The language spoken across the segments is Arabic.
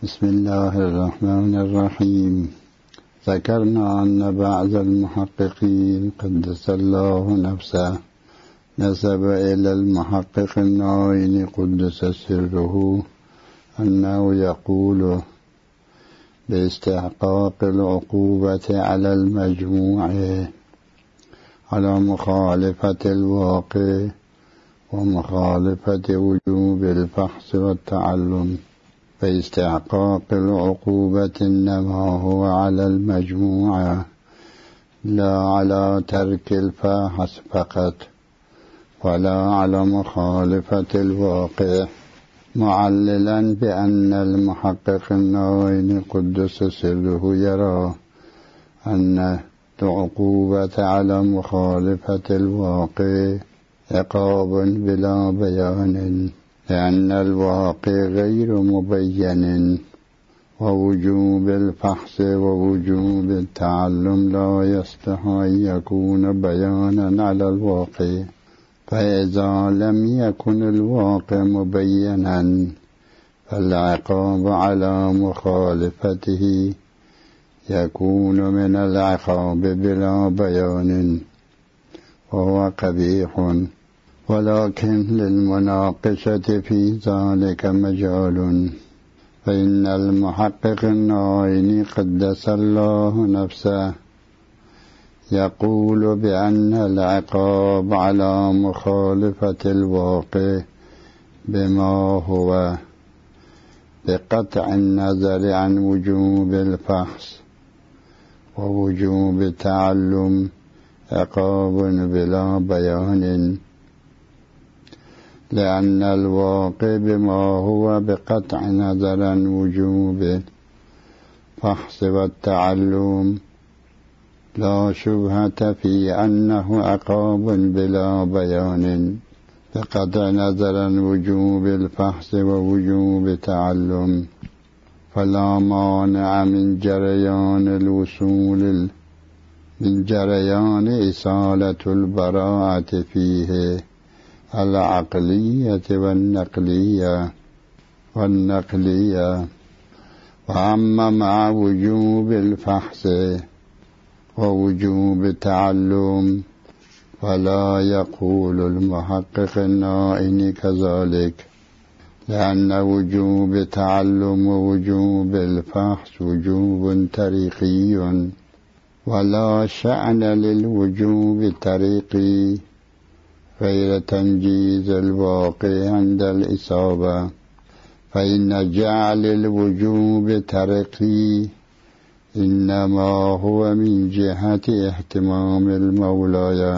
بسم الله الرحمن الرحيم. ذكرنا أن بعض المحققين قدس الله نفسه نسب إلى المحقق النعين قدس سره أنه يقول باستحقاق العقوبة على المجموع على مخالفة الواقع ومخالفة وجوب الفحص والتعلم، فاستحقاق العقوبة إنما هو على المجموعة لا على ترك الفاحص فقط ولا على مخالفة الواقع، معللا بأن المحقق النعين قدس سره يرى أن العقوبة على مخالفة الواقع عقاب بلا بيان، لأن الواقع غير مبين، ووجوب الفحص ووجوب التعلم لا يصلح أن يكون بيانا على الواقع، فإذا لم يكن الواقع مبينا فالعقاب على مخالفته يكون من العقاب بلا بيان وهو قبيح، ولكن للمناقشة في ذلك مجال، فإن المحقق النعين قدس الله نفسه يقول بأن العقاب على مخالفة الواقع بما هو بقطع النظر عن وجوب الفحص ووجوب التعلم عقاب بلا بيان، لأن الواقع بما هو بقطع نظر عن وجوب الفحص والتعلم لا شبهة في أنه عقاب بلا بيان بقطع نظر عن وجوب الفحص ووجوب التعلم، فلا مانع من جريان إصالة البراءة فيه العقلية والنقلية. وأما مع وجوب الفحص ووجوب التعلم فلا يقول المحقق النعين كذلك، لأن وجوب التعلم ووجوب الفحص وجوب طريقي، ولا شأن للوجوب الطريقي غير تنجيز الواقع عند الإصابة، فإن جعل الوجوب طريقي إنما هو من جهة اهتمام المولى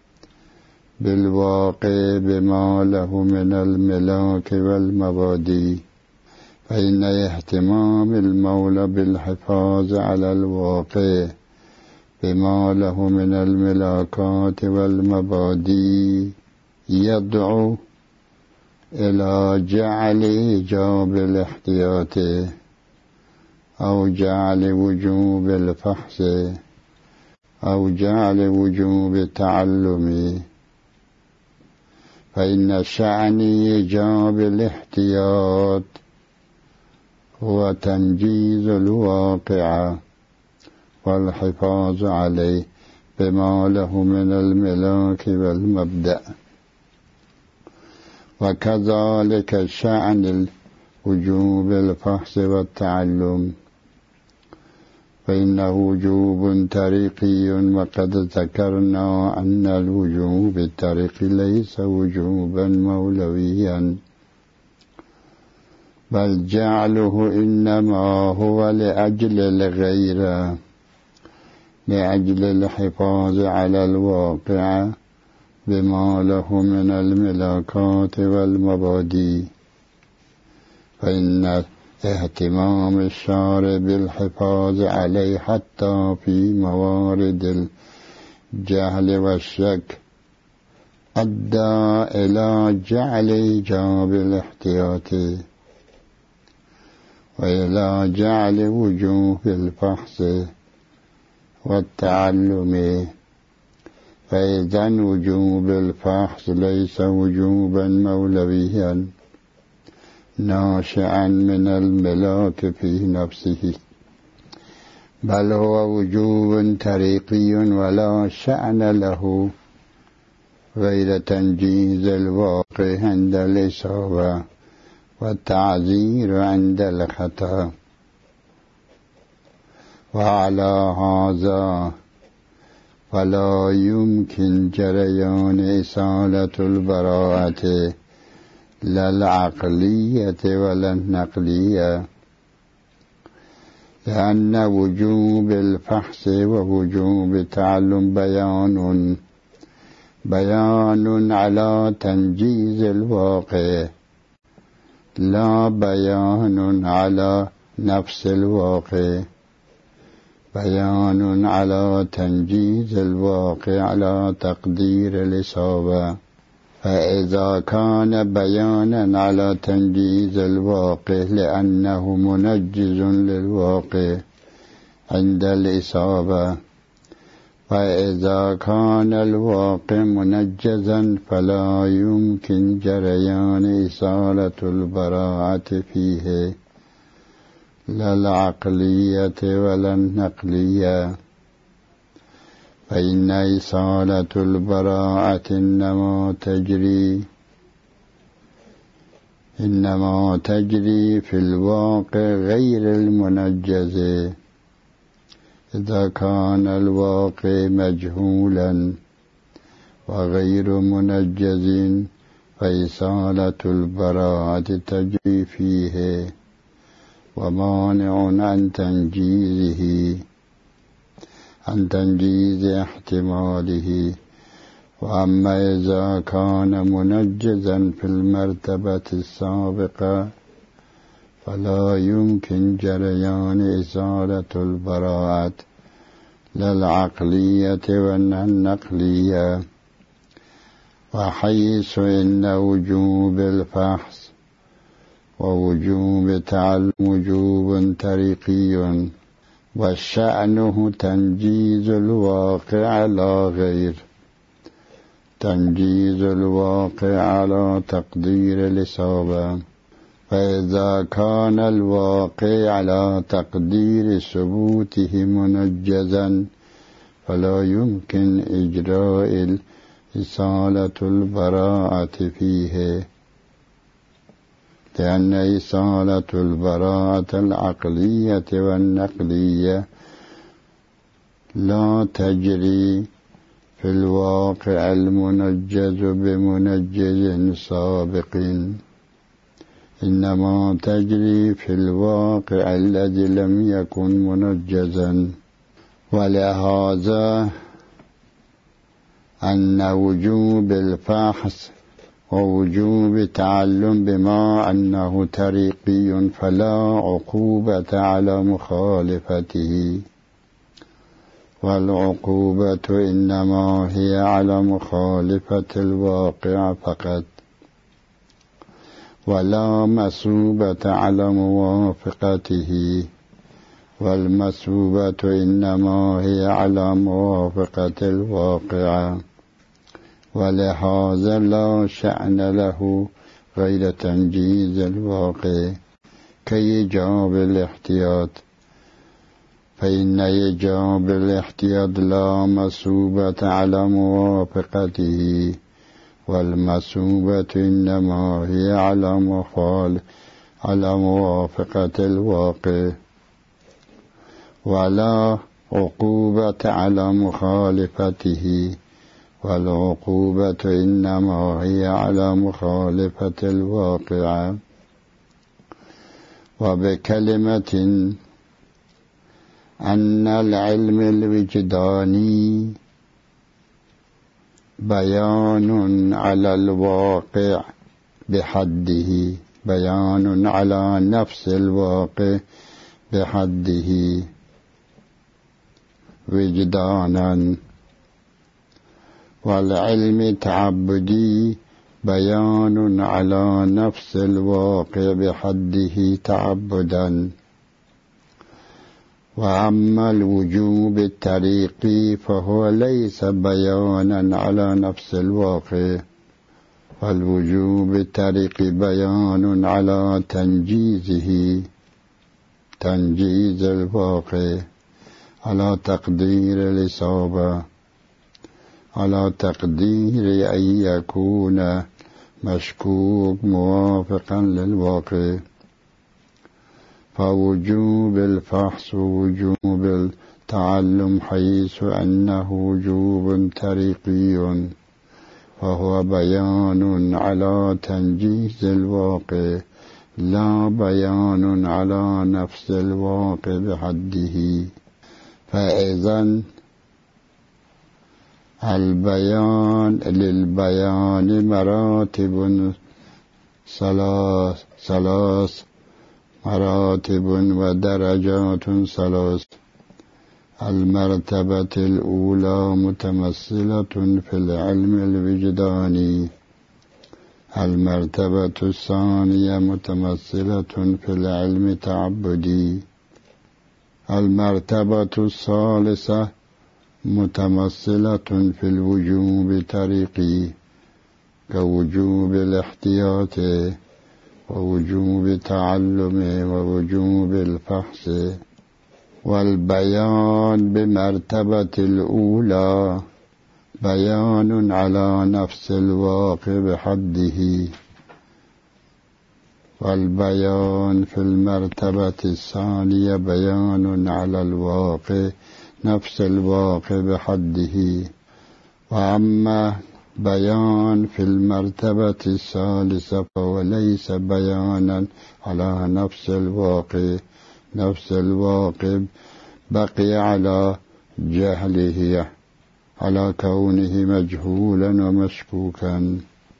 بالواقع بما له من الملاك والمبادئ، فإن اهتمام المولى بالحفاظ على الواقع بما له من الملاكات والمبادئ يدعو إلى جعل إيجاب الاحتياط أو جعل وجوب الفحص أو جعل وجوب التعلم، فإن شأن إيجاب الاحتياط هو تنجيز الواقع والحفاظ عليه بما له من الملاك والمبدأ، وكذلك شأن وجوب الفحص والتعلم، فإنه وجوب طريقي، وقد ذكرنا أن الوجوب الطريقي ليس وجوبا مولويا، بل جعله إنما هو لأجل الغيرة، لأجل الحفاظ على الواقع بما له من الملاكات والمبادئ، فإن اهتمام الشارع بالحفاظ عليه حتى في موارد الجهل والشك أدى إلى جعل إيجاب الاحتياط وإلى جعل وجوب الفحص والتعلم، فإذا وجوب الفحص ليس وجوبا مولويا، ناشئا من الملاك في نفسه، بل هو وجوب طريقي ولا شأن له غير تنجيز الواقع عند الإصابة والتعذير عند الخطأ. وعلى هذا فلا يمكن جريان إصالة البراءة لا العقلية ولا النقلية، لأن وجوب الفحص ووجوب التعلم بيان على تنجيز الواقع، لا بيان على نفس الواقع، بيان على تنجيز الواقع على تقدير الإصابة. فإذا كان بيانا على تنجيز الواقع لأنه منجز للواقع عند الإصابة، فإذا كان الواقع منجزا فلا يمكن جريان إصالة البراءة فيه لا العقلية ولا النقلية، فإن إصالة البراءة إنما تجري في الواقع غير المنجز. إذا كان الواقع مجهولا وغير منجز فإصالة البراءة تجري فيه، ومانع عن تنجيز احتماله. وأما إذا كان منجزا في المرتبة السابقة فلا يمكن جريان إصالة البراءة لا العقلية ولا النقلية. وحيث إن وجوب الفحص ووجوب التعلم وجوب طريقي، وشأنه تنجيز الواقع على تقدير الإصابة. فإذا كان الواقع على تقدير ثبوته منجزا فلا يمكن إجراء إصالة البراءة فيه، لأن إصالة البراءة العقلية والنقلية لا تجري في الواقع المنجز بمنجز سابق، إنما تجري في الواقع الذي لم يكن منجزا. ولهذا أن وجوب الفحص ووجوب التعلم بما أنه طريقي فلا عقوبة على مخالفته، والعقوبة إنما هي على مخالفة الواقع فقط، ولا مثوبة على موافقته، والمثوبة إنما هي على موافقة الواقع. ولهذا لا شأن له غير تنجيز الواقع كإيجاب الاحتياط، فإن إيجاب الاحتياط لا مثوبة على موافقته، والمثوبة إنما هي على موافقة الواقع، ولا عقوبة على مخالفته، والعقوبة إنما هي على مخالفة الواقع. وبكلمة أن العلم الوجداني بيان على الواقع بحده، بيان على نفس الواقع بحده وجدانا، والعلم التعبدي بيان على نفس الواقع بحده تعبدا. وأما الوجوب الطريقي فهو ليس بيانا على نفس الواقع، والوجوب الطريق بيان على تنجيزه، تنجيز الواقع، على تقدير الإصابة، على تقدير أن يكون مشكوك موافقا للواقع. فوجوب الفحص ووجوب التعلم حيث أنه وجوب طريقي، فهو بيان على تنجيز الواقع، لا بيان على نفس الواقع بحده. فإذن البيان للبيان مراتب ثلاث مراتب ودرجات ثلاث. المرتبة الأولى متمثلة في العلم الوجداني، المرتبة الثانية متمثلة في العلم التعبدي، المرتبة الثالثة متمثلة في الوجوب الطريقي كوجوب الاحتياط ووجوب التعلم ووجوب الفحص. والبيان بمرتبة الأولى بيان على نفس الواقع بحده، والبيان في المرتبة الثانية بيان على الواقع نفس الواقع بحده. وأما بيان في المرتبة الثالثة فهو ليس بيانا على نفس الواقع، نفس الواقع بقي على جهله، على كونه مجهولا ومشكوكا،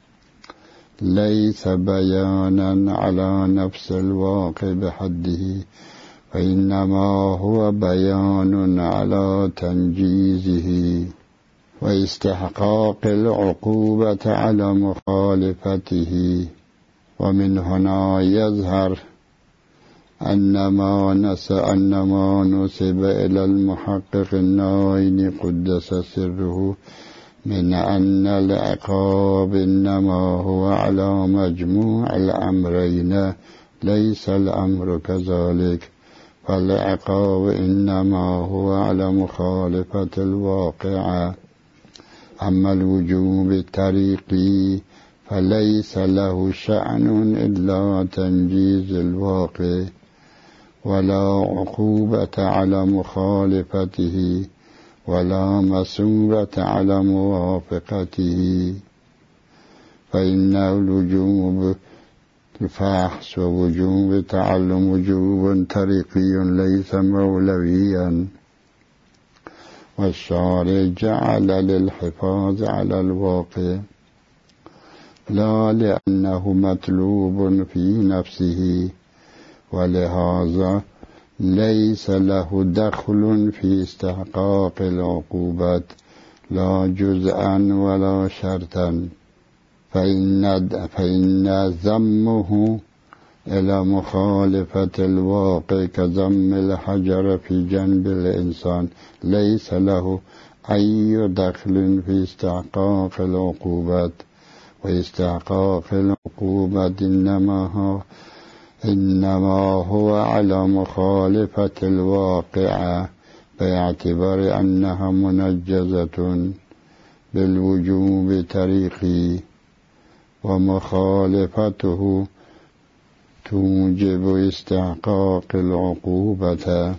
ليس بيانا على نفس الواقع بحده، وإنما هو بيان على تنجيزه واستحقاق العقوبة على مخالفته. ومن هنا يظهر أن ما نسب إلى المحقق الناين قدس سره من أن العقاب إنما هو على مجموع الأمرين، ليس الأمر كذلك، فالعقاب إنما هو على مخالفة الواقع. أما الوجوب الطريقي فليس له شأن إلا تنجيز الواقع، ولا عقوبة على مخالفته، ولا مثوبة على موافقته. فإن الوجوب الفحص ووجوب التعلم وجوب طريقي ليس مولويا، والشارع جعل للحفاظ على الواقع، لا لأنه مطلوب في نفسه، ولهذا ليس له دخل في استحقاق العقوبات لا جزءا ولا شرطا. فإن ذمه إلى مخالفة الواقع كذم الحجر في جنب الإنسان ليس له أي دخل في استحقاق العقوبات، واستحقاق العقوبات إنما هو على مخالفة الواقع باعتبار أنها منجزة بالوجوب طريقي، ومخالفته توجب استحقاق العقوبة.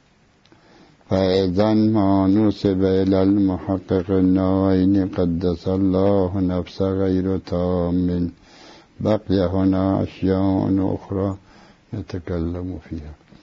فإذا ما نسب إلى المحقق الناين قدس الله نفس غير تام، بقي هنا أشياء أخرى نتكلم فيها.